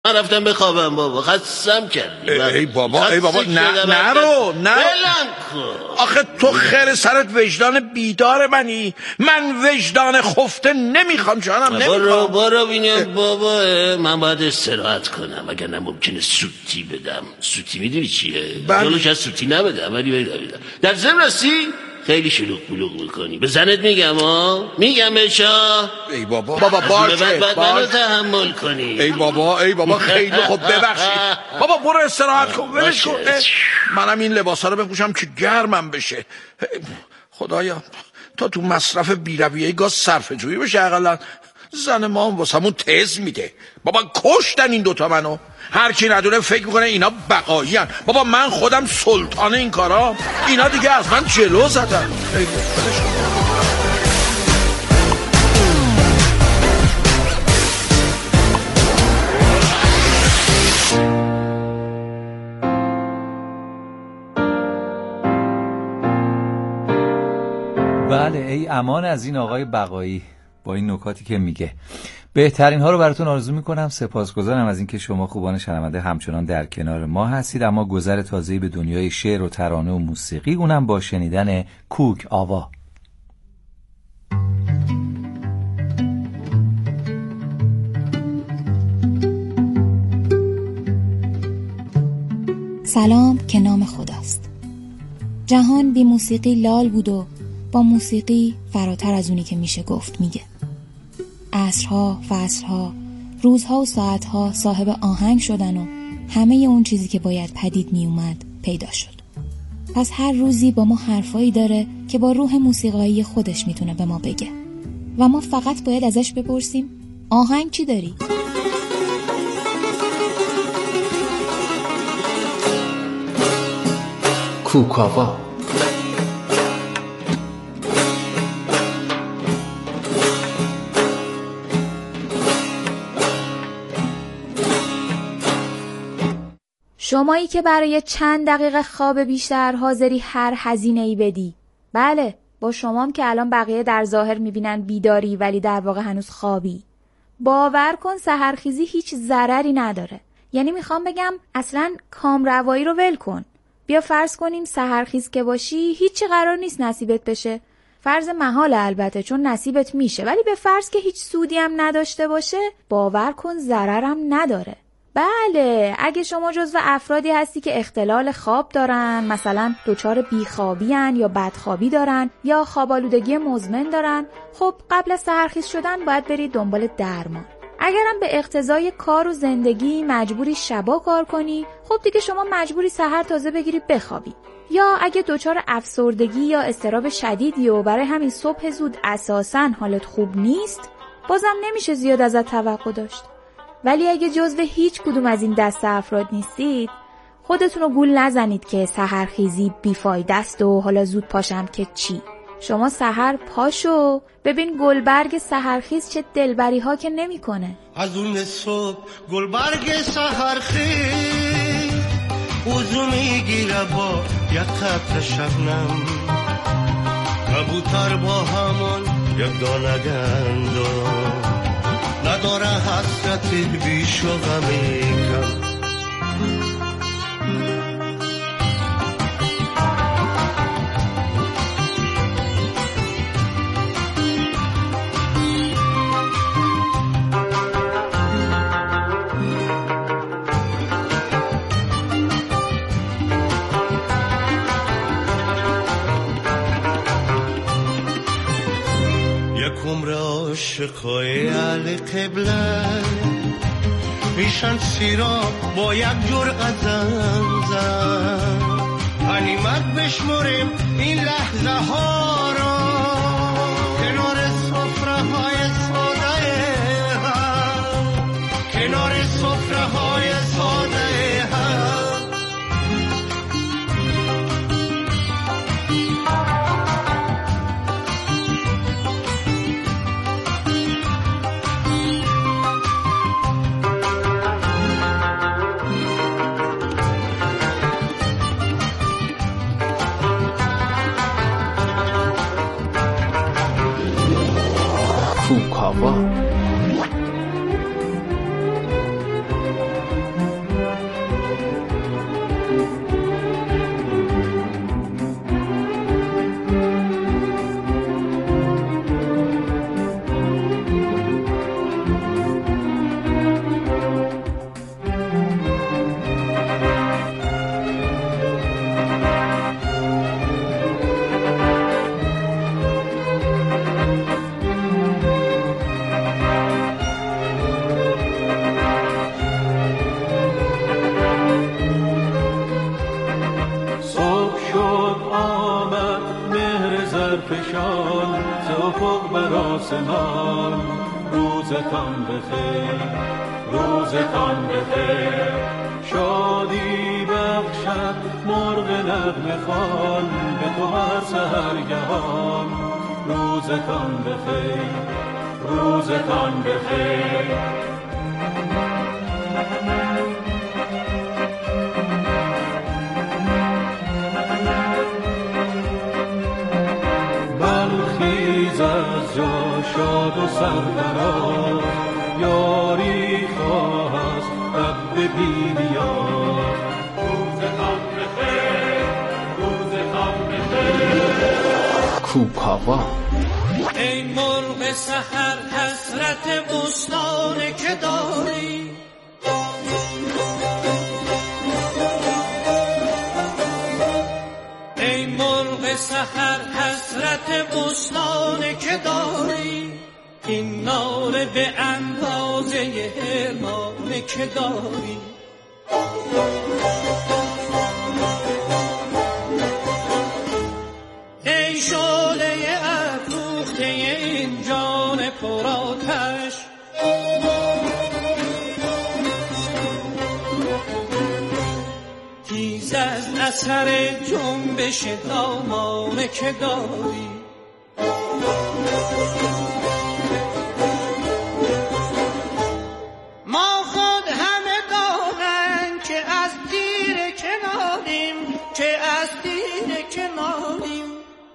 من رفتم بخوابم بابا، خستم کردی. ای بابا نرو آخه تو خیر سرت وجدان بیدار منی، من وجدان خفته نمیخوام جانم، نمیخوام. برو بینیم بابا، من باید استراحت کنم، اگر نه ممکنه سوتی بدم. سوتی میدونی چیه؟ جلوش از سوتی نبدم ولی در ضمن راستی خیلی شلوغ بلوغ میکنی. به زنت میگم میگم بشا. ای بابا باشه منو تحمل کنی. ای بابا خیلی خوب، ببخشید بابا، برو استراحت کن، ولش کن. منم این لباسا رو بپوشم که گرمم بشه. خدایا تو مصرف بی‌رویه گاز صرفه جویی بشه. اقلا زن ما هم واسمون تز میده. بابا کشتن این دوتا منو. هر کی ندونه فکر میکنه اینا بقایی هن. بابا من خودم سلطان این کارا، اینا دیگه از من جلو زدن. بله ای امان از این آقای بقایی با این نکاتی که میگه. بهترین ها رو براتون آرزو میکنم. سپاسگزارم از اینکه شما خوبان شنونده همچنان در کنار ما هستید. اما گذر تازه‌ای به دنیای شعر و ترانه و موسیقی، اونم با شنیدن کوک آوا. سلام که نام خداست. جهان بی موسیقی لال بود و با موسیقی فراتر از اونی که میشه گفت میگه. عصرها، فصلها، روزها و ساعتها صاحب آهنگ شدن و همه اون چیزی که باید پدید می اومد پیدا شد. پس هر روزی با ما حرفایی داره که با روح موسیقایی خودش میتونه به ما بگه و ما فقط باید ازش بپرسیم آهنگ چی داری؟ کوکاوا. شمایی که برای چند دقیقه خواب بیشتر حاضری هر هزینه‌ای بدی. بله، با شمام که الان بقیه در ظاهر میبینن بیداری ولی در واقع هنوز خوابی. باور کن سحرخیزی هیچ ضرری نداره. یعنی میخوام بگم اصلاً کامروایی رو ول کن. بیا فرض کنیم سحرخیز که باشی هیچی قرار نیست نصیبت بشه. فرض محال البته چون نصیبت میشه، ولی به فرض که هیچ سودی هم نداشته باشه، باور کن ضررم نداره. بله، اگه شما جزو افرادی هستی که اختلال خواب دارن، مثلا دچار بیخوابی ان یا بدخوابی دارن یا خواب‌آلودگی مزمن دارن، خب قبل از سحرخیز شدن باید برید دنبال درمان. اگرم به اقتضای کار و زندگی مجبوری شبا کار کنی، خب دیگه شما مجبوری سحر تازه بگیری بخوابی. یا اگه دچار افسردگی یا اضطراب شدیدی و برای همین صبح زود اساساً حالت خوب نیست، بازم نمیشه زیاد ازت توقع داشت. ولی اگه جزو هیچ کدوم از این دسته افراد نیستید، خودتون رو گول نزنید که سحرخیزی بیفایده است و حالا زود پاشم که چی. شما سحر پاشو ببین گلبرگ سحرخیز چه دلبری ها که نمی کنه. از اون صبح گلبرگ سحرخیز وضو میگیره با یک قطره شبنم، کبوتر با همون یک دانه گندم، نداره حسرتی بیش و غمی کم. عمر عاشقای علی قبله میشن سیرا با یک جرعه زنزن، غنیمت بشمریم این لحظه ها را کنار سفره های ساده هم، کنار سفره های ساده هم. شد بر آسمان. روزتان بخیر، روزتان بخیر. شادی بخشد مرغ نغمه خوان به تو هر سحرگهان. روزتان بخیر، روزتان بخیر. برخیز از جا شاد و سرفراز، یاری خواه است رب بی‌نیاز. روزتان بخیر، روزتان بخیر. کوکاوا. ای مرغ سحر حسرت بستان که داری، ای مرغ سحر حسرت بستان که داری. این ناله به اندازه حرمان که داری. ای شعله افروخته این جان پرآتش، تیز از اثر جنبش دامان که داری. ما خود همه دانند که از تیر کناریم، که از تیر کناریم.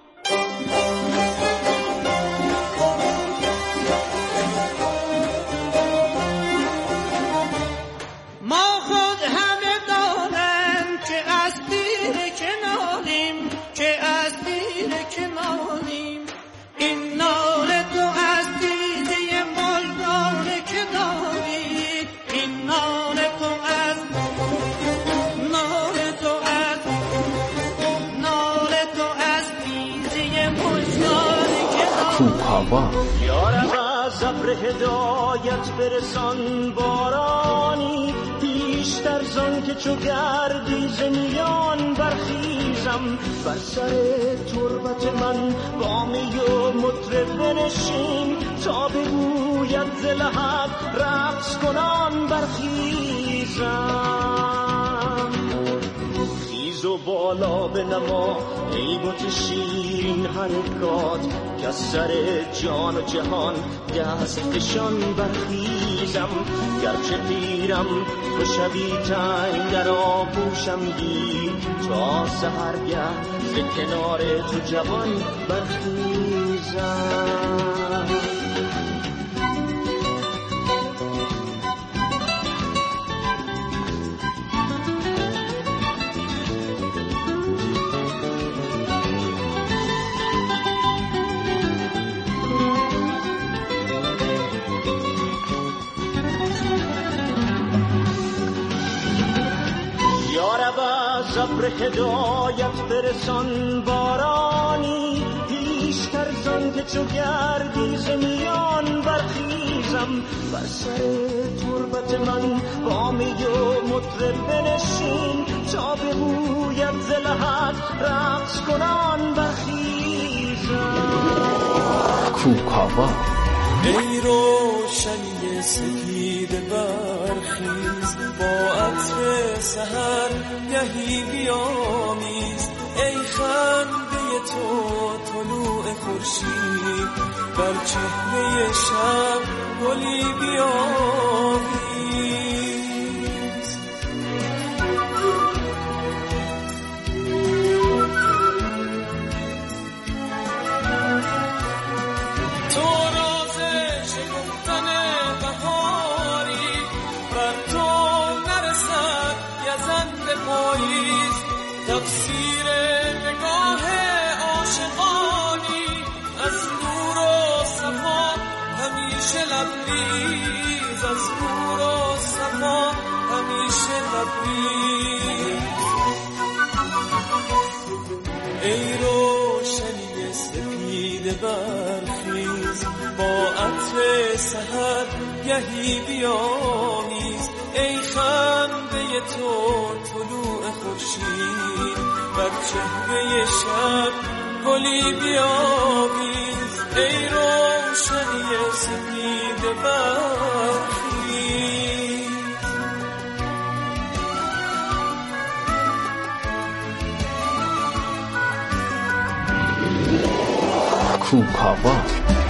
ما خود همه دانند که از تیر کناریم، که از تیر کناریم. این ناله تو از دیده مردان که داری. این ناله تو از ناله تو از ناله تو از دیده مردان که داری. کوکاوا. یارب از ابر هدایت برسان بارانی، پیشتر زان که چو گردی ز میان برخیزم. بر سر تربت من با می و مطرب بنشین، تا بگوید ز لحد رقص کنان برخیزم. خیز و بالا بنما ای بت شیرین حرکات، که از سر جان و جهان دستشان برخیزم. گرچه پیرم تو شبی تنگ در آغوشم گیر، تا سحرگه ز کنار تو جوان برخیزم. ابر هدایت برسان بارانی، پیشتر زان که چو گردی ز میان برخیزم. بر سر تربت من با می و مطرب بنشین، تا بگوید ز لحد رقص کنان برخیزم. کوکاوا. ای روشنی سپیده برخیز، با عطر سحر گهی بیامیز. ای خنده تو طلوع خورشید، بر چهره شب گلی بیامیز. تو راز شکفتن بهاری، بر تو نرسد گزند پاییز. تفسیر نگاه عاشقانی، از نور و صفا همیشه لبریز. از نور و صفا همیشه لبریز. ای روشنی سپیده برخیز، با عطر سحر گهی بیامیز. ای خنده تو طلوع خورشید، بر چهره شب گلی بیامیز. ای روشنی سپید برخیز. کوکاوا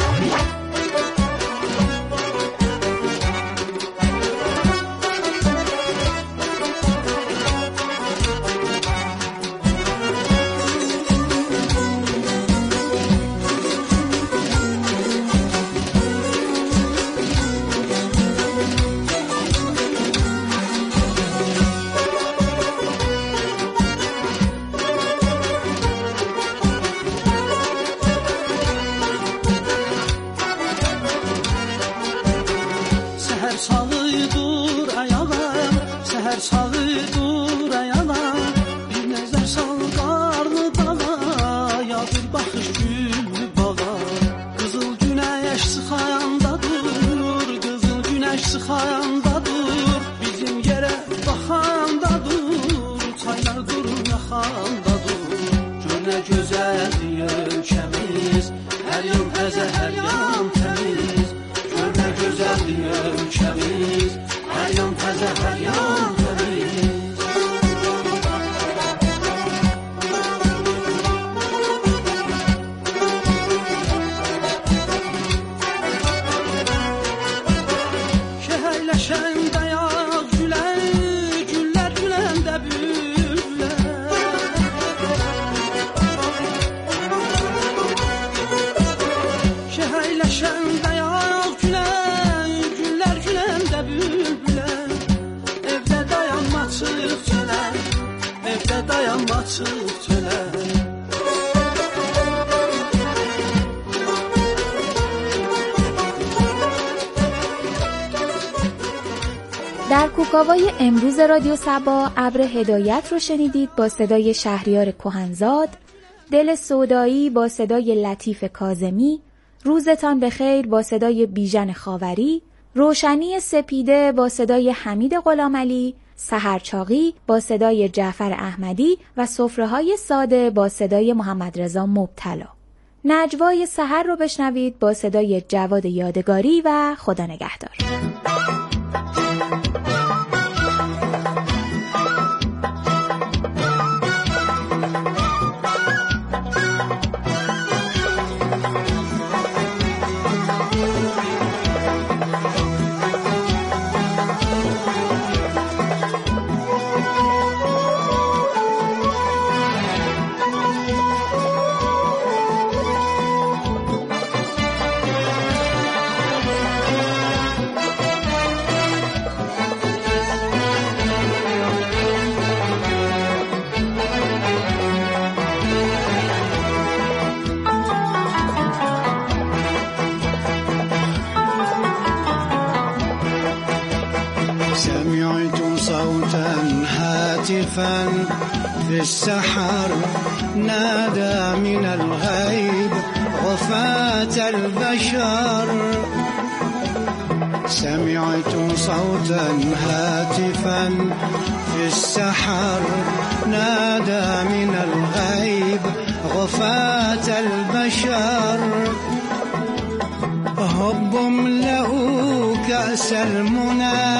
در کوکاوای امروز رادیو صبا ابر هدایت رو شنیدید با صدای شهریار کهنزاد، دل سودایی با صدای لطیف کاظمی، روزتان بخیر با صدای بیژن خاوری، روشنی سپیده با صدای حمید غلامعلی، سحرچاقی با صدای جعفر احمدی و سفره‌های ساده با صدای محمد رضا مبتلا. نجوای سحر رو بشنوید با صدای جواد یادگاری و خدا نگهدار. في السحر نادى من الغيب غفاة البشر سمعت صوتا هاتفا في السحر نادى من الغيب غفاة البشر هب املأوا كأس المنى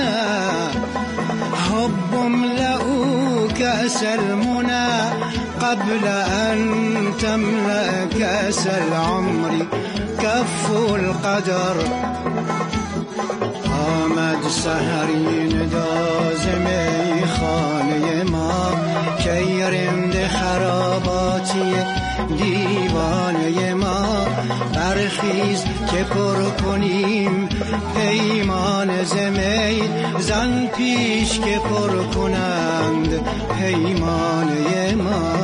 هب املأوا كأس المنى قبل أن تملأ كأس العمر كف القدر آمد سحرین دازمه خانه ما کی رند خراباتی دیوانه ما برخیز که پر کنیم پیمان زمی زن پیش که پر کنند پیمانه ما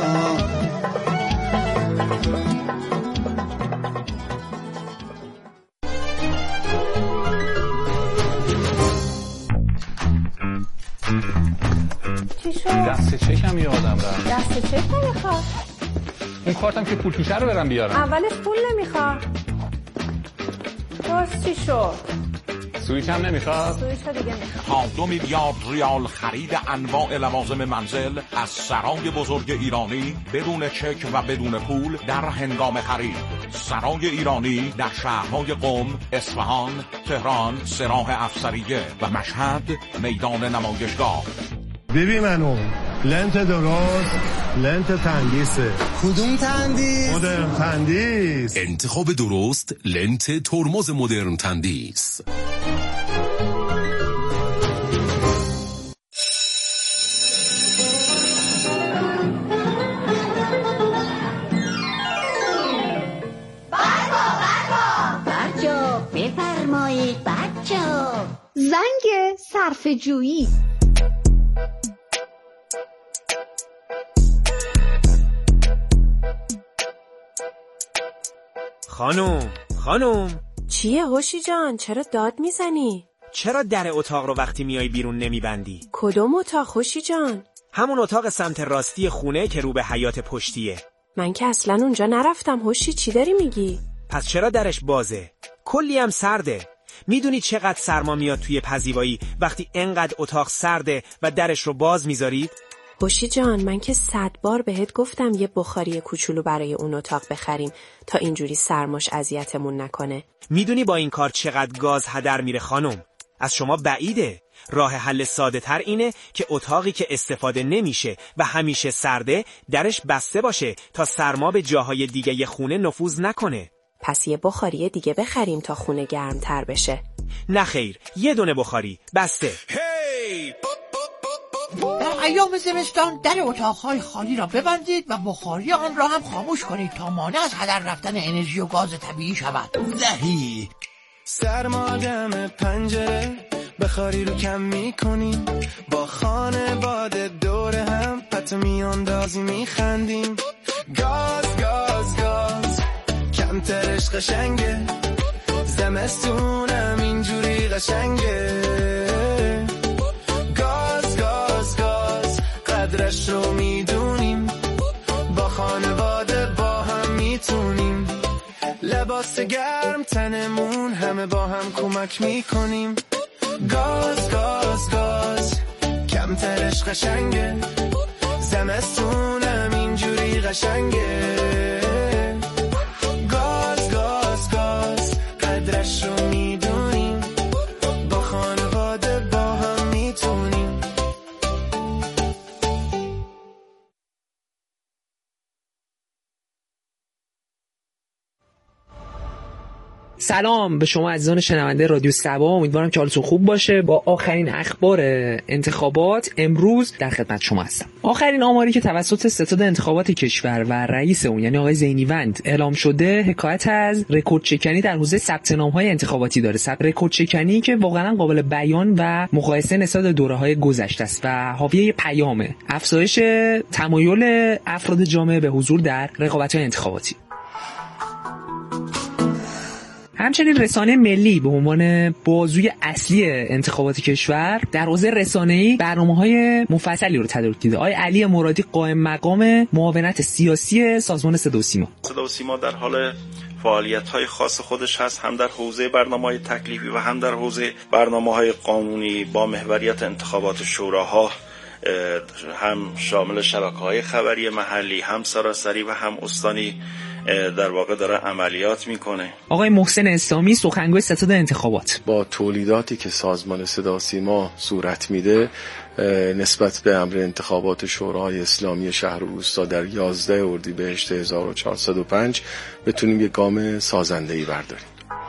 چی شد؟ دست چکم یادم رفت. دست چک نمیخواد؟ اون کارتم که پول توشه رو برم بیارم. اولش پول نمیخواد. باز چی شد؟ سویچ هم نمیخواد؟ سویچ دیگه میخواد. تا 2 میلیارد ریال خرید انواع لوازم منزل از سرای بزرگ ایرانی بدون چک و بدون پول در هنگام خرید. سرای ایرانی در شهرهای قم، اصفهان، تهران، سراح افسریه و مشهد میدان نمایشگاه. ببین منو لنت درست، لنت تندیسه. کدوم تندیس؟ مدرن تندیس. انتخاب درست، لنت ترمز مدرن تندیس. بفرمایید بچه‌ها. زنگ صرفه‌جویی. خانوم چیه هوشی جان؟ چرا داد میزنی؟ چرا در اتاق رو وقتی میای بیرون نمیبندی؟ کدوم اتاق هوشی جان؟ همون اتاق سمت راستی خونه که رو به حیاط پشتیه. من که اصلا اونجا نرفتم هوشی، چی داری میگی؟ پس چرا درش بازه؟ کلی هم سرده. میدونی چقدر سرما میاد توی پذیرایی وقتی انقدر اتاق سرده و درش رو باز میذارید؟ هوشی جان من که 100 بار بهت گفتم یه بخاری کوچولو برای اون اتاق بخریم تا اینجوری سرماش اذیتمون نکنه. میدونی با این کار چقدر گاز هدر میره خانم؟ از شما بعیده. راه حل ساده تر اینه که اتاقی که استفاده نمیشه و همیشه سرده درش بسته باشه تا سرما به جاهای دیگه خونه نفوذ نکنه. پس یه بخاری دیگه بخریم تا خونه گرم تر بشه. نه خیر، یه دونه بخاری بسته. در ایام زمستان در اتاقهای خالی را ببندید و بخاری آن را هم خاموش کنید تا مانع از هدر رفتن انرژی و گاز طبیعی شود. دهی سرما دم پنجره بخاری رو کم میکنیم، با خانواده دور هم پتو میاندازی میخندیم. گاز گاز گاز کمترش قشنگه، زمستونم اینجوری قشنگه. گاز گاز گاز قدرش رو میدونیم، با خانواده با هم میتونیم. لباس گرم تنمون همه با هم کمک میکنیم. گاز گاز گاز کمترش قشنگه، زمستونم اینجوری قشنگه. گاز گاز گاز قدرش رو میدونیم، با خانواده با هم میتونیم. سلام به شما عزیزان شنونده رادیو سبا، امیدوارم که حالتون خوب باشه. با آخرین اخبار انتخابات امروز در خدمت شما هستم. آخرین آماری که توسط ستاد انتخابات کشور و رئیس اون یعنی آقای زینیوند اعلام شده حکایت از رکورد شکنی در حوزه ثبت نام‌های انتخاباتی داره. رکورد شکنی که واقعا قابل بیان و مقایسه نسبت به دوره‌های گذشته است و حاوی پیامه افزایش تمایل افراد جامعه به حضور در رقابت‌های انتخاباتی. همچنین رسانه ملی به عنوان بازوی اصلی انتخابات کشور در حوزه رسانه‌ای برنامه‌های مفصلی رو تدارک دیده. آقای علی مرادی قائم مقام معاونت سیاسی سازمان صدا و سیما. صدا و سیما در حال فعالیت‌های خاص خودش هست، هم در حوزه برنامه‌های تکلیفی و هم در حوزه برنامه‌های قانونی با محوریت انتخابات شوراها، هم شامل شبکه‌های خبری محلی، هم سراسری و هم استانی در واقع داره عملیات میکنه. آقای محسن اسلامی سخنگوی ستاد انتخابات: با تولیداتی که سازمان صدا و سیما صورت میده نسبت به امر انتخابات شورای اسلامی شهر و روستا در 11 اردیبهشت 1405 بتونیم یک گام سازنده‌ای برداریم.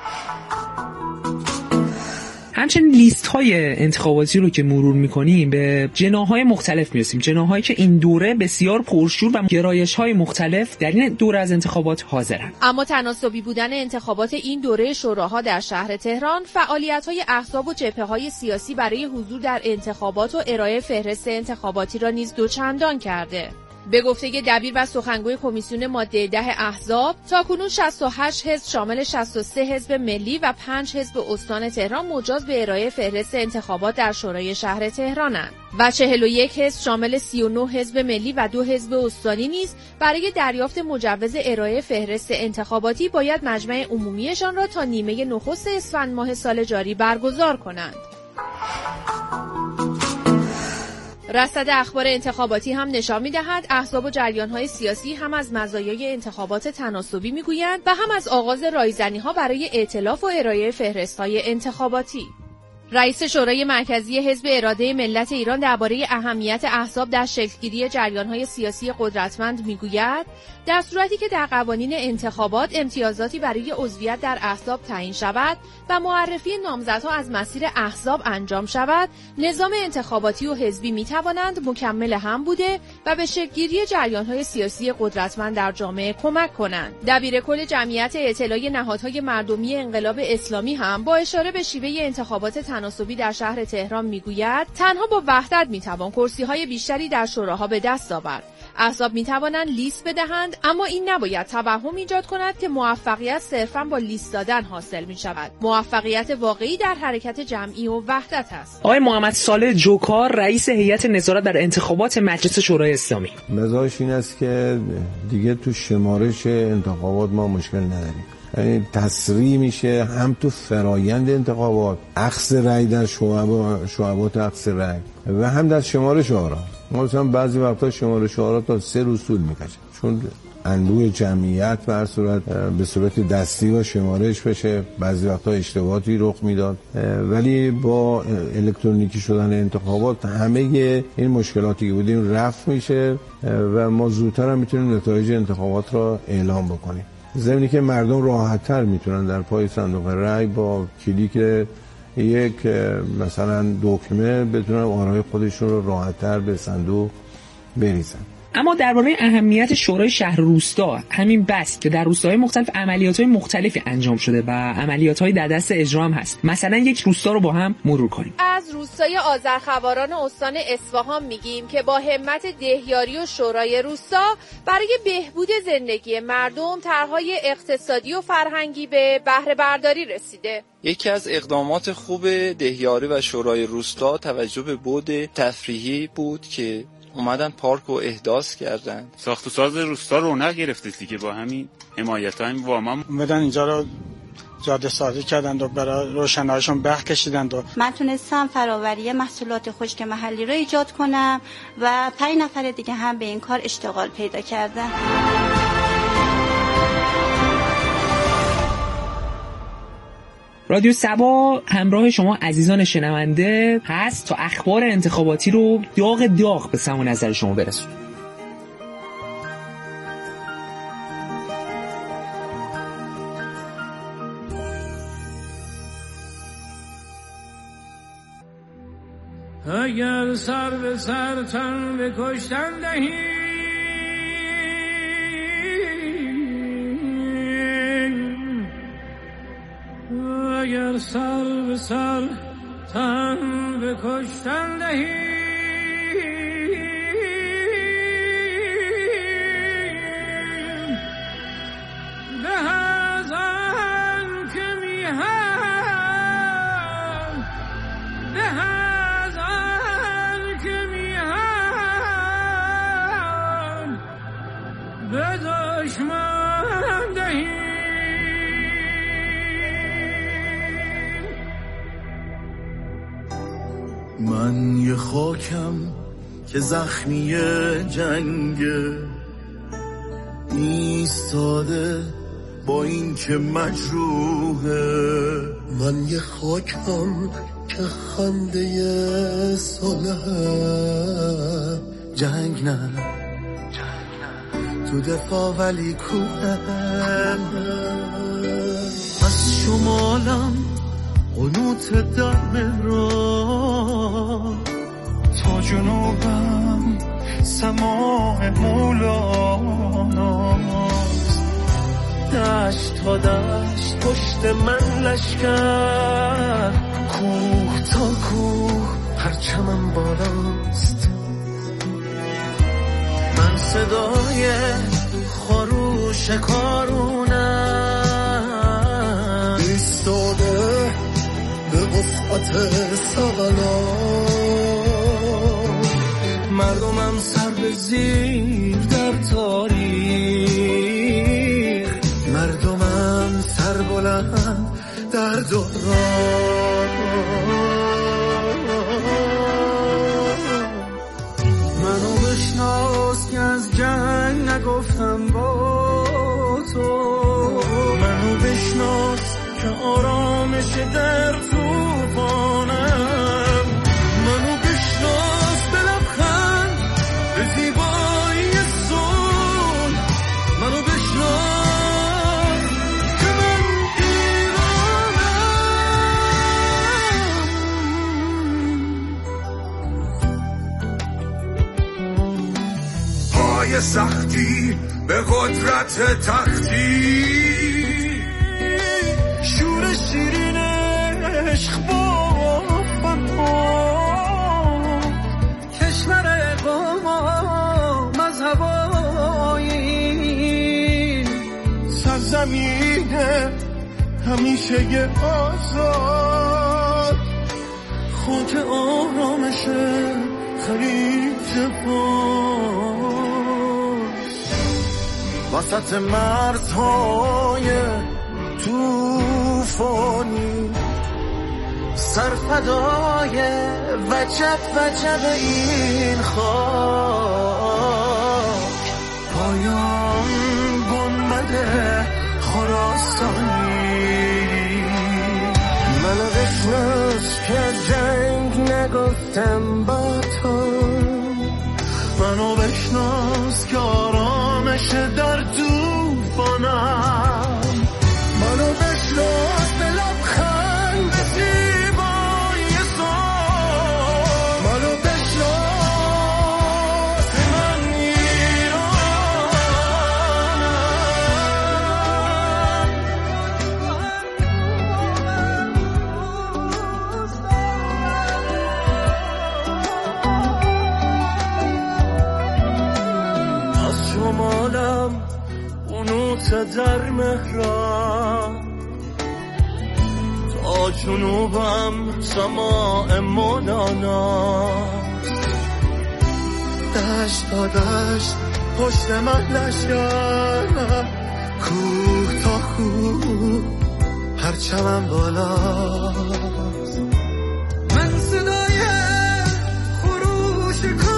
همچنین لیست های انتخاباتی رو که مرور میکنیم به جناح‌های مختلف میرسیم، جناح‌هایی که این دوره بسیار پرشور و گرایش‌های مختلف در این دوره از انتخابات حاضرن. اما تناسبی بودن انتخابات این دوره شوراها در شهر تهران، فعالیت‌های احزاب و جبهه‌های سیاسی برای حضور در انتخابات و ارائه فهرست انتخاباتی را نیز دوچندان کرده. به گفته دبیر و سخنگوی کمیسیون ماده 10 احزاب، تاکنون 68 حزب شامل 63 حزب ملی و 5 حزب استان تهران مجاز به ارائه فهرست انتخابات در شورای شهر تهرانند و 41 حزب شامل 39 حزب ملی و 2 حزب استانی نیز برای دریافت مجوز ارائه فهرست انتخاباتی باید مجمع عمومیشان را تا نیمه نخست اسفند ماه سال جاری برگزار کنند. رصد اخبار انتخاباتی هم نشان می‌دهد احزاب و جریان‌های سیاسی هم از مزایای انتخابات تناسبی می‌گویند و هم از آغاز رایزنی‌ها برای ائتلاف و ارائه فهرست‌های انتخاباتی. رئیس شورای مرکزی حزب اراده ملت ایران درباره اهمیت احزاب در شکلگیری جریان‌های سیاسی قدرتمند می‌گوید در صورتی که در قوانین انتخابات امتیازاتی برای عضویت در احزاب تعیین شود و معرفی نامزدها از مسیر احزاب انجام شود، نظام انتخاباتی و حزبی می‌توانند مکمل هم بوده و به شکلگیری جریان‌های سیاسی قدرتمند در جامعه کمک کنند. دبیرکل جمعیت اطلاع نهادهای مردمی انقلاب اسلامی هم با اشاره به شیوه انتخابات تناسبی در شهر تهران میگوید تنها با وحدت میتوان کرسی‌های بیشتری در شوراها به دست آورد. احزاب میتوانند لیست بدهند، اما این نباید توهم ایجاد کند که موفقیت صرفاً با لیست دادن حاصل می شود. موفقیت واقعی در حرکت جمعی و وحدت است. آقای محمد صالح جوکار، رئیس هیئت نظارت در انتخابات مجلس شورای اسلامی: مزاج این است که دیگه تو شمارش انتخابات ما مشکل نداریم. یعنی تسریع میشه هم تو فرایند انتخابات، اخذ رأی در شعبات اخذ رأی و هم در شمارش آرا. مثلا بعضی وقتا شمارش آرا تا 3 روز طول میکشه، چون انبوه جمعیت به هر صورت به صورت دستی و شمارش بشه، بعضی وقتا اشتباهاتی رخ میداد، ولی با الکترونیکی شدن انتخابات همه این مشکلاتی که بودیم رفع میشه و ما زودتر هم میتونیم نتایج انتخابات را اعلام بکنیم. ضمنی که مردم راحت‌تر میتونن در پای صندوق رأی با کلیک یک مثلا دکمه بتونن آرای خودشون رو راحت‌تر به صندوق بریزن. اما درباره اهمیت شورای شهر روستا، همین بس که در روستاهای مختلف عملیات‌های مختلفی انجام شده و عملیات‌های در دست اجرا هم هست. مثلا یک روستا رو با هم مرور کنیم. از روستای آذرخواران استان اصفهان میگیم که با همت دهیاری و شورای روستا برای بهبود زندگی مردم طرح‌های اقتصادی و فرهنگی به بهره برداری رسیده. یکی از اقدامات خوب دهیاری و شورای روستا توجه به بعد تفریحی بود که اومدن پارک رو احداث کردن. ساخت و ساز روستا رونق گرفته دیگه، با همین حمایت های وام اومدن اینجا رو جاده سازی کردند و برای روشناییشون برق کشیدند و من تونستم فراوری محصولات خشک محلی رو ایجاد کنم و 5 نفر دیگه هم به این کار اشتغال پیدا کردن. رادیو سبا همراه شما عزیزان شنونده هست تا اخبار انتخاباتی رو داغ به سمع و نظر شما برسون. اگر سر به سر تن به کشتن دهی، اگر سر به سر تن به کشتن دهی، به از آن که میهم، به از آن که میهم، به دشمن دهی. من یه خاکم که زخمی جنگه، ایستاده با این که مجروحه. من یه خاکم که خنده صلحه، جنگ نه تو دفاع ولی کوه. از شمالم قنوت در مهران، تا جنوبم سماع مولاناست. دشت تا دشت پشت من لشکر، کوه تا کوه پرچمم بالاست. من صدای خروش کارونم ایستاده به وسعت سقلان، مردمم سر به زیر در تاریخ، مردمم سر بلند در دوران. منو بشناس که از جنگ نگفتم با تو، منو بشناس که آرامش در طوفانم، منو بشناس به لبخند به زیبایی صلح، منو بشناس که من ایرانم. پای سختی به قدرت تختی، شور شیرین عشق با فنا، کشور اقامت از هوایی، سرزمین همیشه آزاد، خاک آرامش خلیج فارس، وسط مرزهای توفانی، سرفدای وجب وجب این خاک، پایان گنبد خراسانی. منو بشناس که جنگ نگفتم با تو، منو بشناس که آرامش در طوفانم، منو بشناس به لبخند به زیبایی صلح، منو بشناس که من ایرانم. از شمالم قنوت در مهران، تا جنوبم سماع مولانا، دشت تا دشت پشت من لشکر، کوه تا کوه پرچمم بالاست، من صدای خروش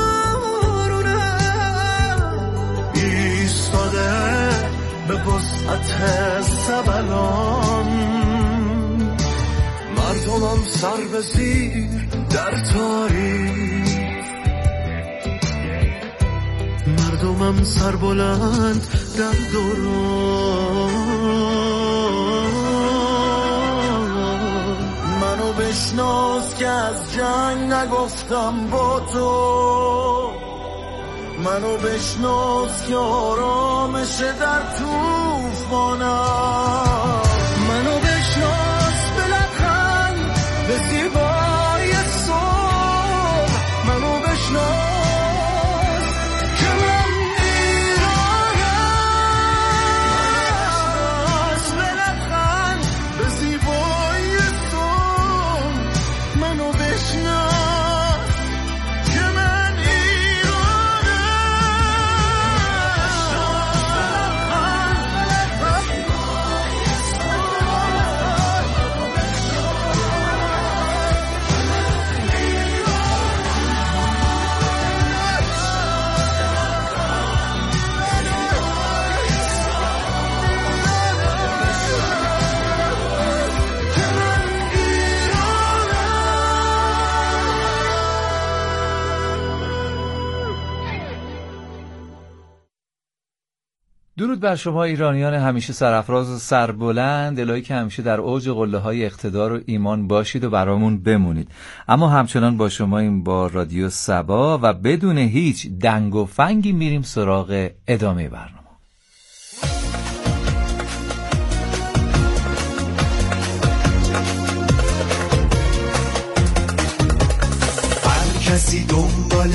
کارونم، ایستاده به وسعت سبلان، مردمم سر به زیر در تاریخ، مردمم سر بلند در دوران. منو بشناس که از جنگ نگفتم با تو، منو بشناس که آرامش در طوفانم، منو بشناس به لبخند به زیبایی صلح، منو بشناس که من ایرانم، به لبخند به زیبایی صلح، منو بشناس که من درود بر شما ایرانیان همیشه سرافراز و سربلند، الهی که همیشه در اوج قله‌های اقتدار و ایمان باشید و برامون بمونید. اما همچنان با شما این با رادیو سبا و بدون هیچ دنگ و فنگی میریم سراغ ادامه برنامه. هر کسی دنبال